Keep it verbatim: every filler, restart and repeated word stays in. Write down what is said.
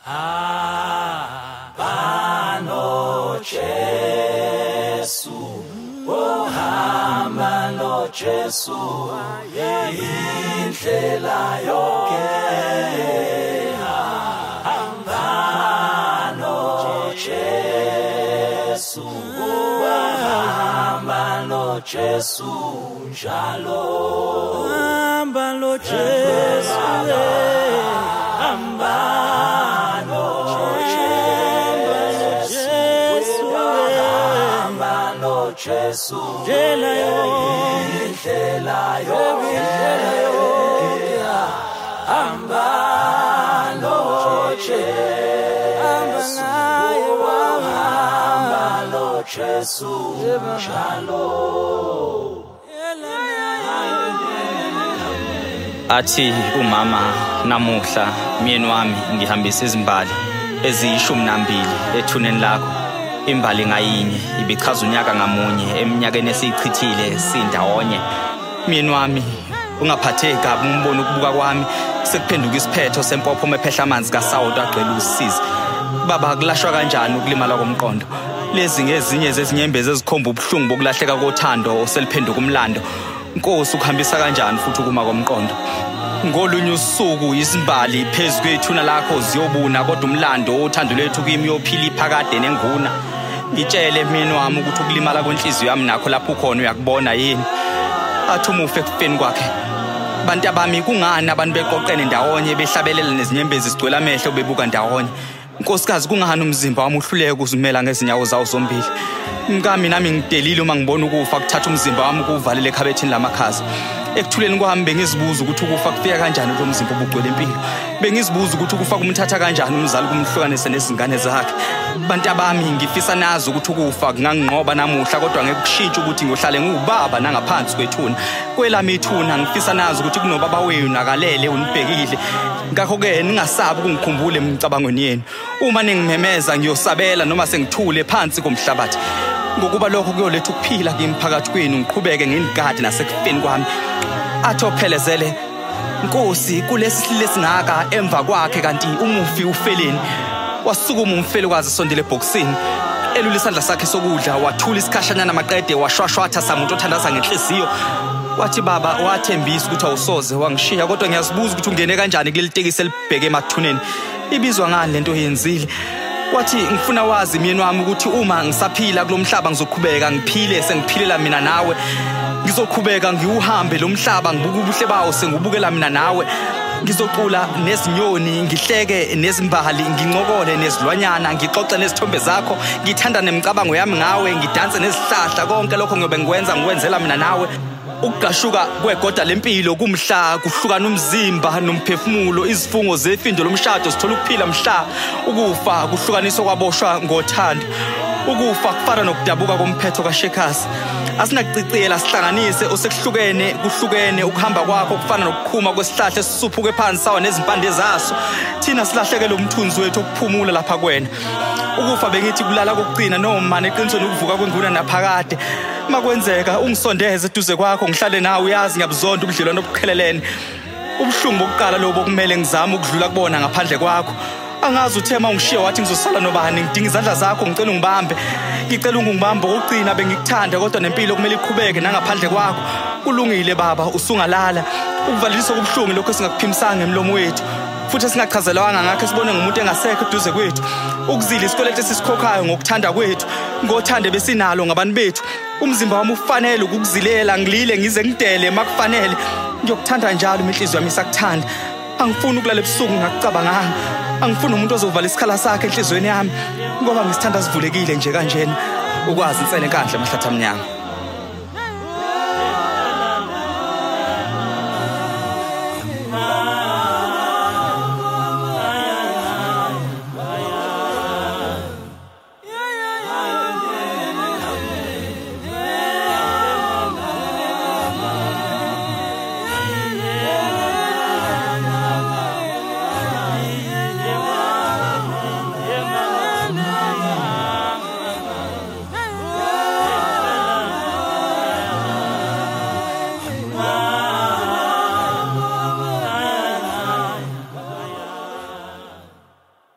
Hamba no Jesu, oh hamba no Jesu, indlela yonke. Hamba no Jesu, oh hamba no Jesu, njalo. Hamba no Jesu, hamba no Jesu, ndlela yonke, indlela yonke, hamba no Jesu, hamba no Jesu, njalo. Athi umama namuhla myeni wami ngihambisa izimbali eziyishumi nambili ethuneni lakho. Imbali ngayinye ibichaza unyaka ngamunye eminyakeni esichithile sindawonye. Myeni wami ungaphatheki kabi umbona ukubuka kwami sekuphenduka isiphetho sempopho mephehla amanzi kaSawudo agcwele usizi. Baba kulashwa kanjani ukulimala komqondo? Lezi ngezinye zezinyembezi ezikhomba ubuhlungu bokulahleka kothando oseliphenduka umlando. Nkosi ukuhambisa kanjani futhi ukuma komqondo? Ngolunye usuku izimbali phezulu kwethuna lakho ziyobuna kodwa umlando othando lethu kimi yophila iphakade nenguna. Ngitshele myeni wami ukuthi ukulimala kwenhliziyo yami nakho lapho ukhona uyakubona yini. Athi umufe ekufeni kwakhe. Bantu abami kungani abantu beqoqene ndawonye behlabelela nezinyembezi sigcwele amehlo bebuka ndawonye. Nkosikazi kungani umzimba wami uhluleke ukuzimela ngezinyawo zawo zombili. Ngami nami ngidelile uma ngibona ukufa kuthatha umzimba wami ukuvalele ekhabethini lamakhaza. Ekuthuleni kwami bengizibuza ukuthi ukufa kufika kanjani lo mzimba obugcwele impilo. Bengizibuza ukuthi ukufa kumthatha kanjani umzali kumhlukanise nezingane zakhe. Bantu abami ngifisa nazi ukuthi ukufa kunganginqoba namuhla kodwa ngeke kushintshe ukuthi ngiyohlale ngubaba nangaphansi kwethuna. Kwelami ithuna ngifisa nazi ukuthi kunobaba wenu nakalele unibhekile. Ngakho ke ningasabi ukungikhumbule emicabangweni yenu. Uma ningimemeza ngiyosabela noma sengithule phansi komhlabathi. Ngokuba lokho kuyoletha ukuphila kimphakathi kwenu ngiqhubeke nginigade nasekufeni kwami. Athophelezele Nkosi kulesi lesingaka emva kwakhe kanti umufi ufeleni. Wasukuma umfelokazi sondele ebhokisini elula isandla sakhe sokudla wathula isikhashana namaqede washwashwatha samuntu othandaza ngenhliziyo. Wathi baba wathembisa ukuthi awusoze wangishiya kodwa ngiyazibuza ukuthi ungene kanjani kuleli tekisi elibheke emathuneni. Ibizwa ngani lento oyenzile? Wathi ngifuna wazi myeni wami ukuthi uma ngisaphila kulomhlaba ngizoqhubeka ngiphile sengiphilela mina nawe. Ngizoqhubeka ngiuhambe lo mhlaba ngibuka ubuhle bawo sengibukela mina nawe. Ngizoqula nezinyoni ngihleke nezimbali ngincokole nezilwanyana ngixoxe nezithombe zakho ngithanda nemicabango yami ngawe ngidanse nezihlahla konke lokho ngiyobe ngikwenza ngikwenzela mina nawe. Ukugashuka kwegoda lempilo kumhla kuhlukana umzimba nomphefumulo izifungo zefindo lomshado sithola ukuphila mhla ukufa kuhlukaniswa kwaboshwa ngothando. Ukufa kufana nokudabuka komphetho kaShekhasi. Asinaciciyela sihlanganise osekuhlukene kuhlukene ukuhamba kwakho kufana nokuqhuma kwesihlahla esisuphuke phansi sawa nezimpande zaso. Thina silahleke lo mthunzi wethu okuphumula lapha kwena. Ukufa bengithi kulala kokugcina noma neqinisweni ukuvuka kwenguna naphakade. Makwenzeka ungisondeze eduze kwakho ngihlale nawe uyazi ngiyabuzonda ubudlelwano obuqhelelene. Ubuhlungu bokuqala lobo kumele ngizame ukudlula kubona ngaphandle kwakho. Angazi uthema ungishiya wathi ngizosala nobani ngidinga izandla zakho ngicela ungibambe. Ngicela ungibambe ukugcina bengikuthanda kodwa nempilo kumele iqhubeke nangaphandle kwakho. Kulungile baba usungalala. Ukuvalisa kubuhlungu lokho singakuphimisanga emlomo wethu. Futhi singachazelwanga ngakho sibone ngumuntu engasekho eduze kwethu. Ukuzila isikwelete sisikhokhayo ngokuthanda kwethu. Ngothande besinalo ngabantu bethu. Umzimba wami ufanele ukukuzilela ngilile ngize ngidele makufanele. Ngiyokuthanda njalo inhliziyo yami isakuthanda. Angifuni ukulala ebusuku ngakucabanganga. Angifuni umuntu ozovala isikhala sakhe enhlizweni yami ngoba ngisithanda sivulekile nje kanjena ukwazi insele enkandla emahlathi amnyama.